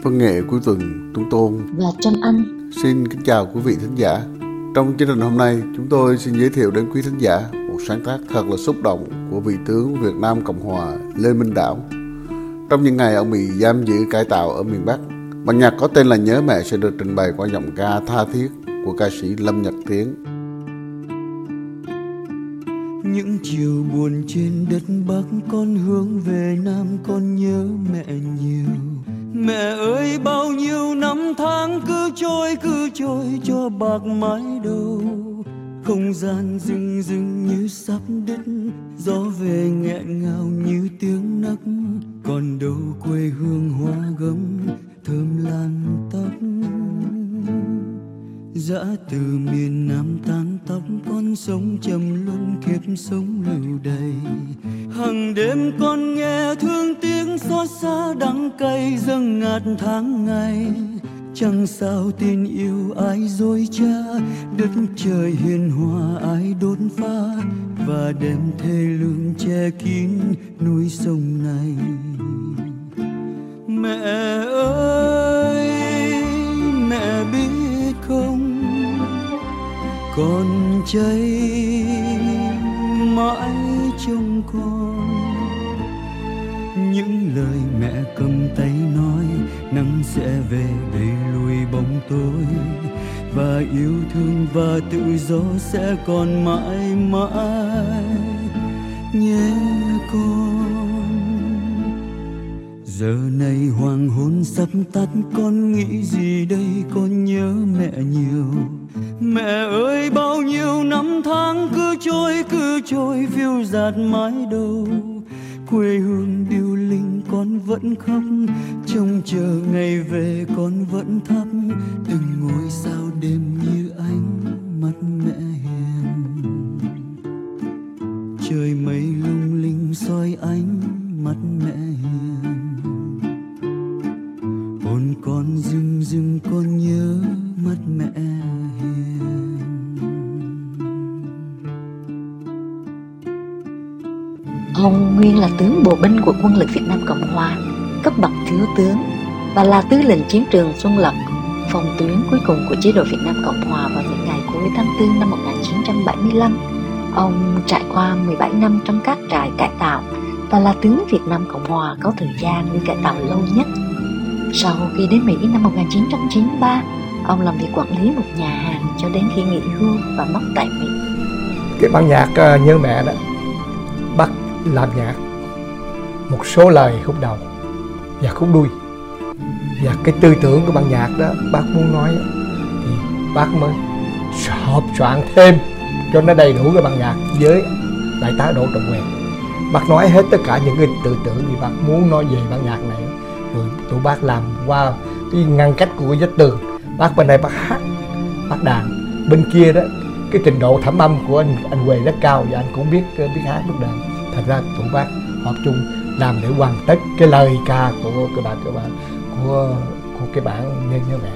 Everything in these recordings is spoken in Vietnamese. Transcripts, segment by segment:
Văn nghệ cuối tuần Tuấn Tôn và Trâm Anh. Xin kính chào quý vị thính giả. Trong chương trình hôm nay, chúng tôi xin giới thiệu đến quý thính giả một sáng tác thật là xúc động của vị tướng Việt Nam Cộng Hòa Lê Minh Đảo. Trong những ngày ông bị giam giữ cải tạo ở miền Bắc, bản nhạc có tên là Nhớ Mẹ sẽ được trình bày qua giọng ca tha thiết của ca sĩ Lâm Nhật Tiến. Những chiều buồn trên đất Bắc, con hướng về Nam, con nhớ mẹ nhiều. Mẹ ơi, bao nhiêu năm tháng cứ trôi cho bạc mái đầu. Không gian rưng rưng như sắp đứt, gió về nghẹn ngào như tiếng nấc. Còn đâu quê hương hoa gấm thơm lan tóc. Dã từ miền Nam tán tóc, con sống trầm luân kiếp sống lưu đầy. Hằng đêm con nghe thương tiếng xót xa đắng cay dâng ngạt tháng ngày. Chẳng sao tin yêu ai dối trá, đất trời hiền hòa ai đốt phá, và đem thê lương che kín núi sông này. Mẹ ơi, mẹ biết không, con cháy mãi trong con. Những lời mẹ cầm tay nói, nắng sẽ về đẩy lùi bóng tối, và yêu thương và tự do sẽ còn mãi mãi nhé con. Giờ này hoàng hôn sắp tắt, con nghĩ gì đây, con nhớ mẹ nhiều. Mẹ ơi, bao nhiêu năm tháng cứ trôi phiêu dạt mãi đâu. Quê hương điêu linh con vẫn khóc, trông chờ ngày về con vẫn thắp từng ngôi sao đêm như ánh mắt mẹ hiền. Trời mây lung linh soi ánh mắt mẹ hiền. Hồn con rưng rưng con nhớ mắt mẹ hiền. Ông nguyên là tướng bộ binh của quân lực Việt Nam Cộng Hòa, cấp bậc thiếu tướng, và là tư lệnh chiến trường Xuân Lộc, phòng tuyến cuối cùng của chế độ Việt Nam Cộng Hòa vào những ngày cuối tháng 4 năm 1975. Ông trải qua 17 năm trong các trại cải tạo và là tướng Việt Nam Cộng Hòa có thời gian đi cải tạo lâu nhất. Sau khi đến Mỹ năm 1993, ông làm việc quản lý một nhà hàng cho đến khi nghỉ hưu và mất tại Mỹ. Cái bản nhạc Nhớ Mẹ đó, bác làm nhạc một số lời khúc đầu và khúc đuôi, và cái tư tưởng của bản nhạc đó bác muốn nói thì bác mới hợp soạn thêm cho nó đầy đủ cái bản nhạc với đại tá Đỗ Trọng Quyền. Bác nói hết tất cả những cái tư tưởng thì bác muốn nói về bản nhạc này, rồi tụi bác làm qua cái ngăn cách của vách tường. Bác bên đây bác hát, bác đàn, bên kia đó cái trình độ thẩm âm của anh Huệ rất cao, và anh cũng biết hát biết đàn. Thành ra tụi bác họp chung làm để hoàn tất cái lời ca của cái bản Nhớ Mẹ.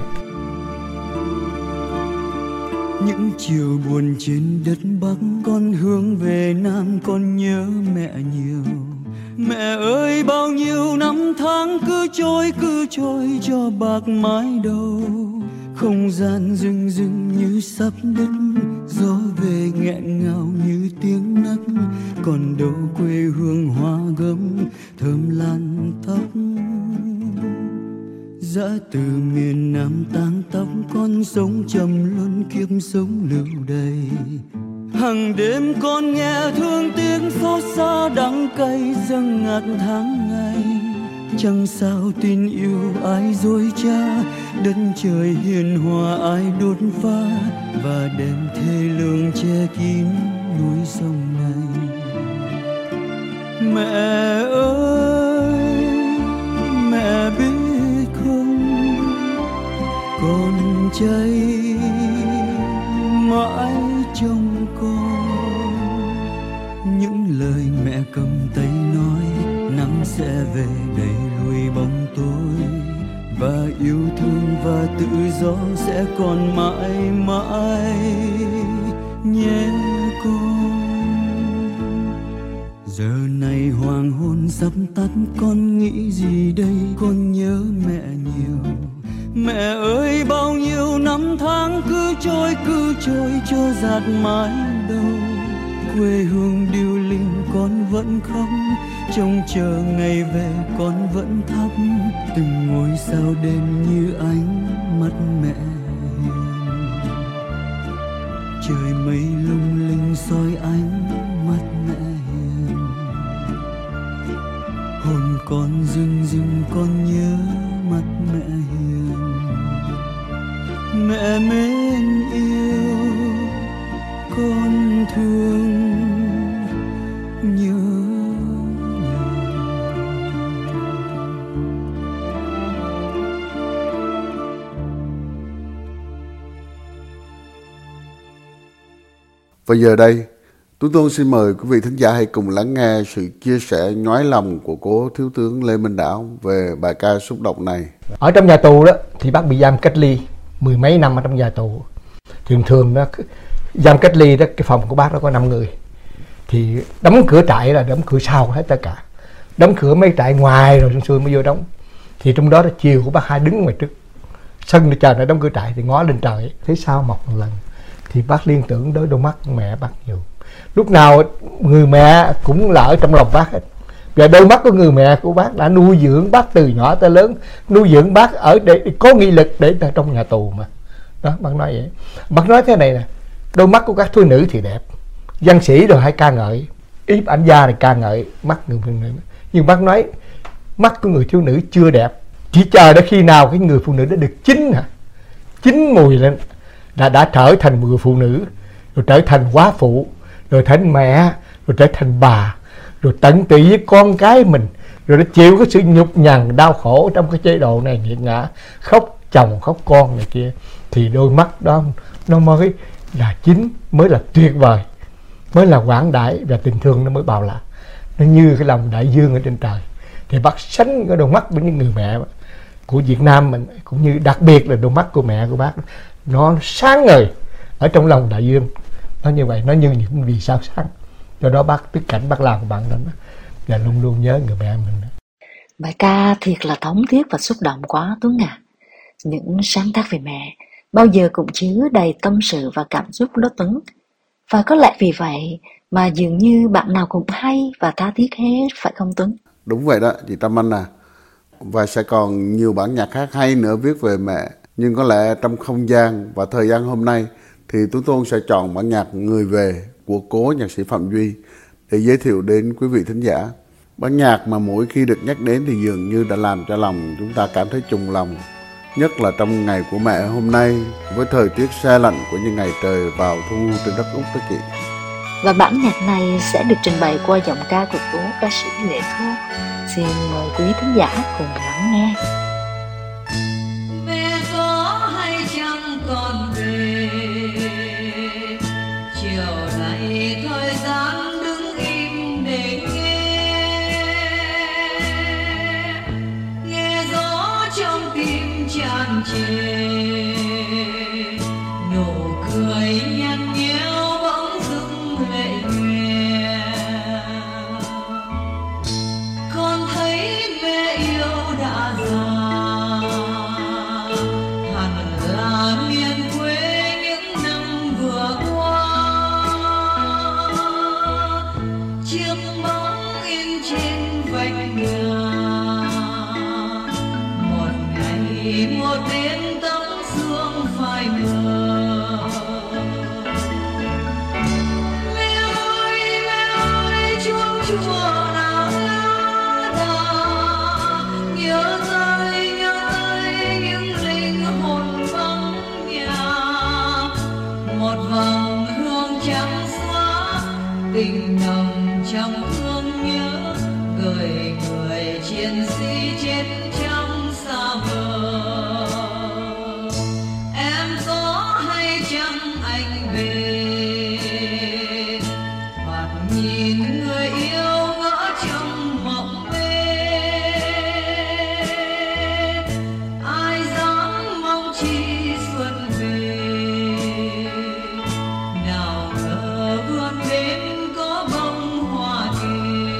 Những chiều buồn trên đất Bắc, con hướng về Nam, con nhớ mẹ nhiều. Mẹ ơi, bao nhiêu năm tháng cứ trôi cho bạc mái đầu. Không gian rưng rưng như sắp đứt, gió về nghẹn ngào như tiếng nấc. Còn đâu quê hương hoa gấm thơm lan tóc. Dã từ miền Nam tán tóc, con sống trầm luân kiếp sống lưu đầy. Hằng đêm con nghe thương tiếng xót xa đắng cay dâng ngạt tháng ngày. Chẳng sao tin yêu ai dối trá, đất trời hiền hòa ai đốt phá, và đem thê lương che kín núi sông này. Mẹ ơi, mẹ biết không, con cháy mãi trong con. Những lời mẹ cầm tay nói, nắng sẽ về đẩy lùi bóng tối, và yêu thương và tự do sẽ còn mãi mãi nhé con. Giờ này hoàng hôn sắp tắt, con nghĩ gì đây? Con nhớ mẹ nhiều. Mẹ ơi, bao nhiêu năm tháng cứ trôi cho dạt mãi đâu. Quê hương điêu linh con vẫn khóc, trông chờ ngày về con vẫn thắp từng ngôi sao đêm như ánh mắt mẹ hiền. Trời mây lung linh soi ánh mắt mẹ hiền. Hồn con rưng rưng con nhớ mắt mẹ hiền. Mẹ mến yêu, con thương nhớ. Và giờ đây, Tú Tôn xin mời quý vị thính giả hãy cùng lắng nghe sự chia sẻ nhói lòng của cố Thiếu tướng Lê Minh Đảo về bài ca xúc động này. Ở trong nhà tù đó thì bác bị giam cách ly mười mấy năm ở trong nhà tù. Thường thường đó giam cách ly đó, cái phòng của bác đó có 5 người. Thì đóng cửa trại là đóng cửa sau hết tất cả. Đóng cửa mấy trại ngoài rồi xui mới vô đóng. Thì trong đó chiều của bác hai đứng ngoài trước sân để chờ nó đóng cửa trại, thì ngó lên trời thấy sao mọc một lần. Thì bác liên tưởng tới đôi mắt mẹ bác nhiều. Lúc nào người mẹ cũng là ở trong lòng bác hết. Và đôi mắt của người mẹ của bác đã nuôi dưỡng bác từ nhỏ tới lớn, nuôi dưỡng bác ở để có nghị lực để trong nhà tù mà. Đó, bác nói vậy. Bác nói thế này nè, đôi mắt của các thiếu nữ thì đẹp, văn sĩ rồi hay ca ngợi, ý ảnh gia này ca ngợi mắt người phụ nữ. Nhưng bác nói mắt của người thiếu nữ chưa đẹp, chỉ chờ đến khi nào cái người phụ nữ đã được chín mùi lên, đã trở thành người phụ nữ, rồi trở thành quá phụ, rồi thành mẹ, rồi trở thành bà, rồi tận tụy với con cái mình, rồi nó chịu cái sự nhục nhằn đau khổ trong cái chế độ này nghiệt ngã, khóc chồng khóc con này kia, thì đôi mắt đó nó mới là chính, mới là tuyệt vời, mới là quảng đại, và tình thương nó mới bao la, nó như cái lòng đại dương ở trên trời. Thì bác sánh cái đôi mắt với những người mẹ của Việt Nam mình, cũng như đặc biệt là đôi mắt của mẹ của bác, nó sáng ngời ở trong lòng đại dương. Nó như vậy, nó như những vì sao sáng. Do đó bác tức cảnh bác làm của bạn đó, và luôn luôn nhớ người mẹ mình. Bài ca thiệt là thống thiết và xúc động quá Tuấn à. Những sáng tác về mẹ bao giờ cũng chứa đầy tâm sự và cảm xúc đó Tuấn. Và có lẽ vì vậy mà dường như bạn nào cũng hay và tha thiết hết, phải không Tuấn? Đúng vậy đó chị Tâm Anh à. Và sẽ còn nhiều bản nhạc khác hay nữa viết về mẹ. Nhưng có lẽ trong không gian và thời gian hôm nay thì Tú Tôn sẽ chọn bản nhạc Người Về của cố nhạc sĩ Phạm Duy để giới thiệu đến quý vị thính giả. Bản nhạc mà mỗi khi được nhắc đến thì dường như đã làm cho lòng chúng ta cảm thấy trùng lòng, nhất là trong ngày của mẹ hôm nay với thời tiết se lạnh của những ngày trời vào thu trên đất Úc đó chị. Và bản nhạc này sẽ được trình bày qua giọng ca của cố ca sĩ Lệ Thu. Xin mời quý thính giả cùng lắng nghe. Mẹ có hay chăng còn về, chiều nay thời gian đứng im để nghe gió trong tim tràn trề, nụ cười nhạt nhẽo bỗng dưng lệ nhòe. Con thấy mẹ yêu đã già, hẳn là miền quê những năm vừa qua. Chiếc bóng in trên vách nhà, một ngày một đêm tấm sương phai mờ. Mẹ ơi chuông chùa nào lá đà, nhớ tới những linh hồn vắng nhà. Một vầng hương trắng xóa tình nồng trong thương nhớ, gửi người chiến sĩ chết trong xa vời. Em có hay chăng anh về, hoặc nhìn người yêu ngỡ trong mộng mê. Ai dám mong chi xuân về, nào ngờ vườn bên có bông hoa thề.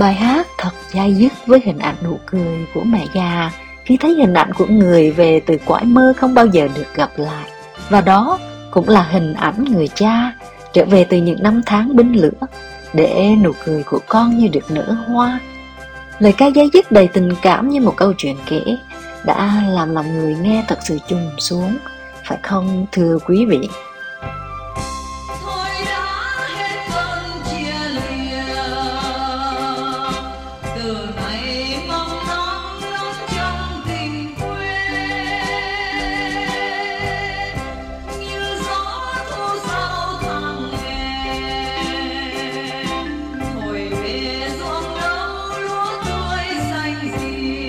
Bài hát thật dai dứt với hình ảnh nụ cười của mẹ già khi thấy hình ảnh của người về từ cõi mơ không bao giờ được gặp lại. Và đó cũng là hình ảnh người cha trở về từ những năm tháng binh lửa để nụ cười của con như được nở hoa. Lời ca dai dứt đầy tình cảm như một câu chuyện kể đã làm lòng người nghe thật sự trùng xuống, phải không thưa quý vị? Thôi đã hết cơn chia lìa, từ ngày mong nắng lớn trong tình quê, như gió thu sau tháng hè, thổi về ruộng nâu lúa tươi xanh gì.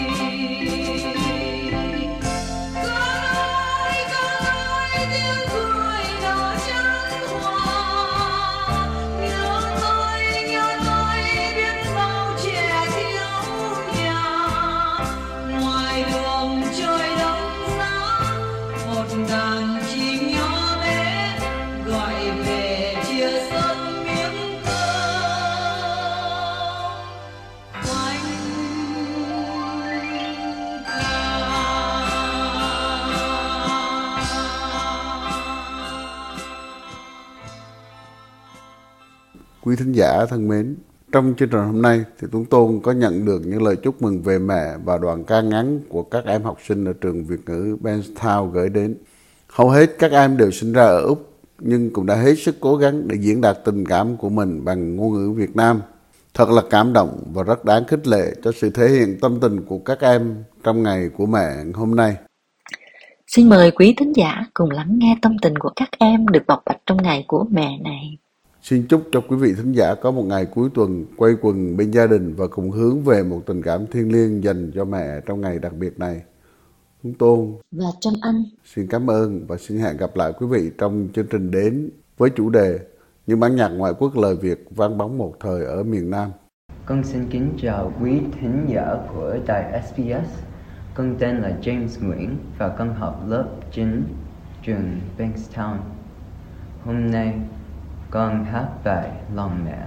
Con ơi tiếng cười nở chân hoa, nhớ tôi biết bao trẻ thiếu nhà, ngoài đường trời đông giá một đàn chim nhỏ bé gọi về chia sân miếng cơm quanh Quý thính giả thân mến, trong chương trình hôm nay thì chúng tôi có nhận được những lời chúc mừng về mẹ và đoạn ca ngắn của các em học sinh ở trường Việt ngữ Bankstown gửi đến. Hầu hết các em đều sinh ra ở Úc nhưng cũng đã hết sức cố gắng để diễn đạt tình cảm của mình bằng ngôn ngữ Việt Nam. Thật là cảm động và rất đáng khích lệ cho sự thể hiện tâm tình của các em trong ngày của mẹ hôm nay. Xin mời quý thính giả cùng lắng nghe tâm tình của các em được bộc bạch trong ngày của mẹ này. Xin chúc cho quý vị thính giả có một ngày cuối tuần quây quần bên gia đình và cùng hướng về một tình cảm thiêng liêng dành cho mẹ trong ngày đặc biệt này. Chúng tôi Và Trâm Anh xin cảm ơn và xin hẹn gặp lại quý vị trong chương trình đến với chủ đề những bản nhạc ngoại quốc lời Việt vang bóng một thời ở miền Nam. Con xin kính chào quý thính giả của đài SBS. Con tên là James Nguyễn và con học lớp 9 trường Bankstown. Hôm nay con hát bài Lòng Mẹ.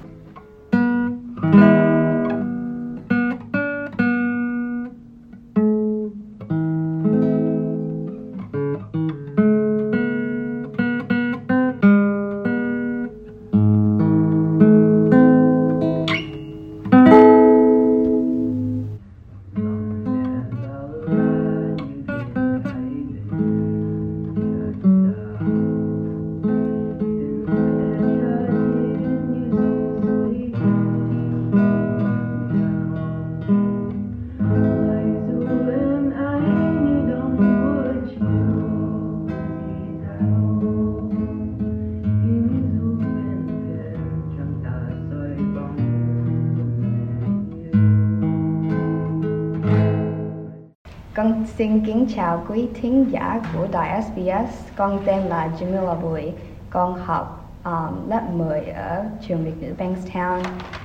Con xin kính chào quý thính giả của đài SBS. Con tên là Jamila Bùi. Con học lớp 10 ở trường Việt ngữ Bankstown.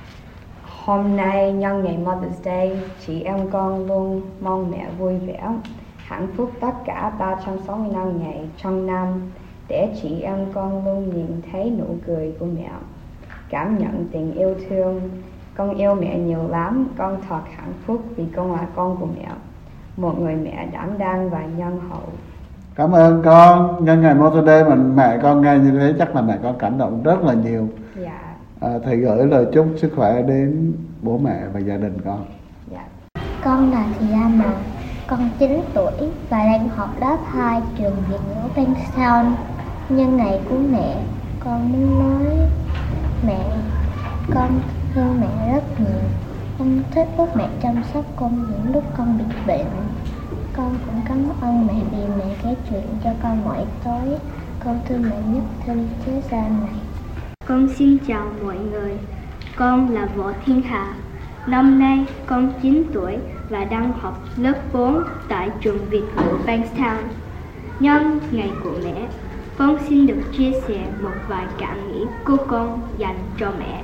Hôm nay nhân ngày Mother's Day, chị em con luôn mong mẹ vui vẻ, hạnh phúc tất cả 365 ngày trong năm, để chị em con luôn nhìn thấy nụ cười của mẹ, cảm nhận tình yêu thương. Con yêu mẹ nhiều lắm, con thật hạnh phúc vì con là con của mẹ, một người mẹ đảm đang và nhân hậu. Cảm ơn con. Nhân ngày Mother's Day mà mẹ con nghe như thế chắc là mẹ con cảm động rất là nhiều. Dạ. Thầy gửi lời chúc sức khỏe đến bố mẹ và gia đình con. Dạ. Con là Thị Lam Mà, con 9 tuổi và đang học lớp 2 trường Việt ngữ Bankstown. Nhân ngày của mẹ, con muốn nói mẹ, con thương mẹ rất nhiều. Con thích lúc mẹ chăm sóc con những lúc con bị bệnh. Con cũng cảm ơn mẹ vì mẹ kể chuyện cho con mỗi tối. Con thương mẹ nhất trên thế gian này. Con xin chào mọi người. Con là Võ Thiên Hà. Năm nay con 9 tuổi và đang học lớp 4 tại trường Việt ngữ Bankstown. Nhân ngày của mẹ, con xin được chia sẻ một vài cảm nghĩ của con dành cho mẹ.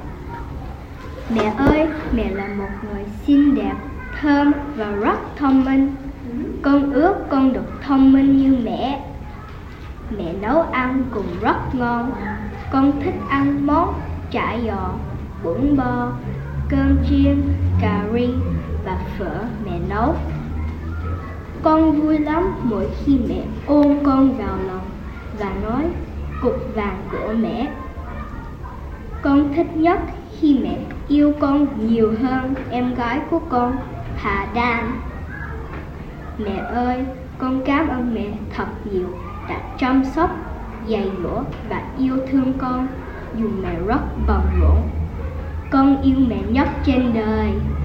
Mẹ ơi, mẹ là một người xinh đẹp, thơm và rất thông minh. Con ước con được thông minh như mẹ. Mẹ nấu ăn cũng rất ngon. Con thích ăn món chả giò, bún bò, cơm chiên, cà ri và phở mẹ nấu. Con vui lắm mỗi khi mẹ ôm con vào lòng và nói cục vàng của mẹ. Con thích nhất khi mẹ yêu con nhiều hơn em gái của con, Hà Đan. Mẹ ơi, con cảm ơn mẹ thật nhiều đã chăm sóc, dạy dỗ và yêu thương con dù mẹ rất bận rộn. Con yêu mẹ nhất trên đời.